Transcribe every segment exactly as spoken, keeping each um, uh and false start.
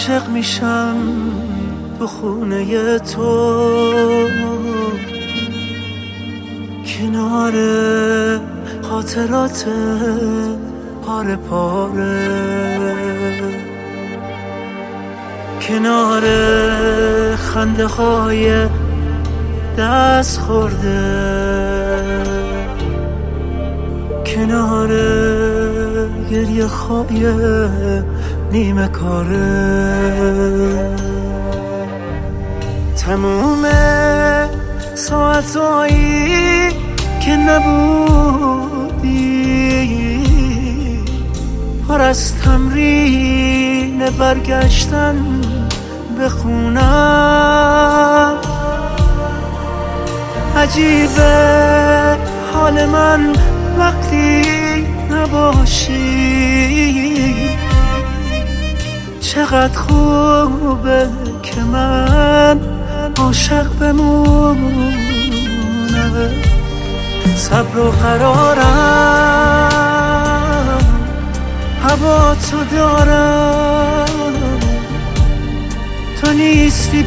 عاشق میشم تو خونه تو، کنار خاطرات پاره پاره، کنار خنده های دست خورده، کنار گریه های نیمه کاره. تموم ساعتایی که نبودی پر از تمرین برگشتن به خونم. عجیبه حال من وقتی نباشی، چقدر خوبه که من عاشق بمونم. صبر و قرارم هوا تو دارم، تو نیستی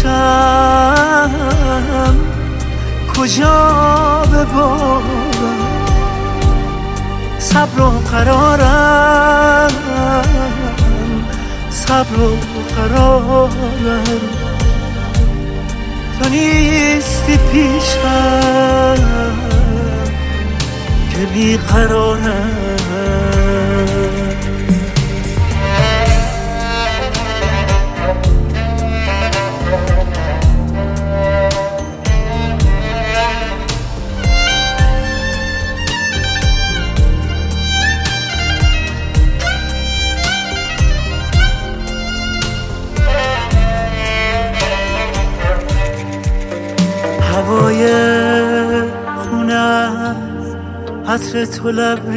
پیشم کجا ببارم. صبر و قرارم، صبر و قرارم، تو نیستی پیشم که بیقرارم. هوای خونه عطر تو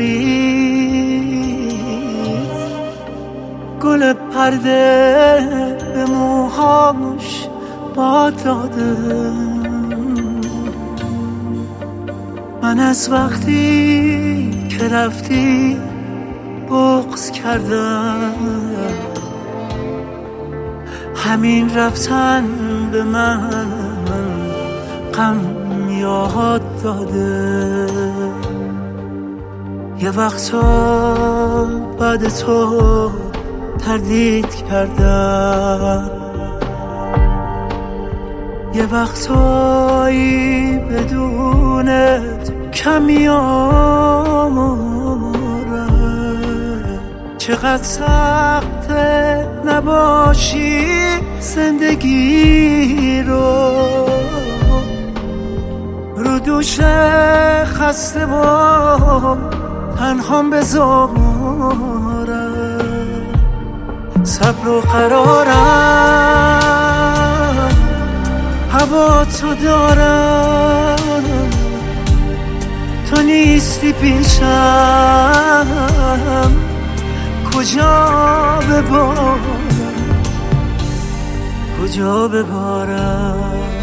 لبریز، گل پرده به موهاش باد داده. من از وقتی که رفتی بغض کردم، همین رفتن به من غم یاد داده. یه وقتا بعد تو تردید کردم، یه وقتایی بدونت کم میارم. چقدر سخته نباشی زندگی رو، رو دوش خسته و تنهام بذارم. صبر و قرارم هوا تو دارم، تو نیستی پیشم کجا ببارم، کجا ببارم.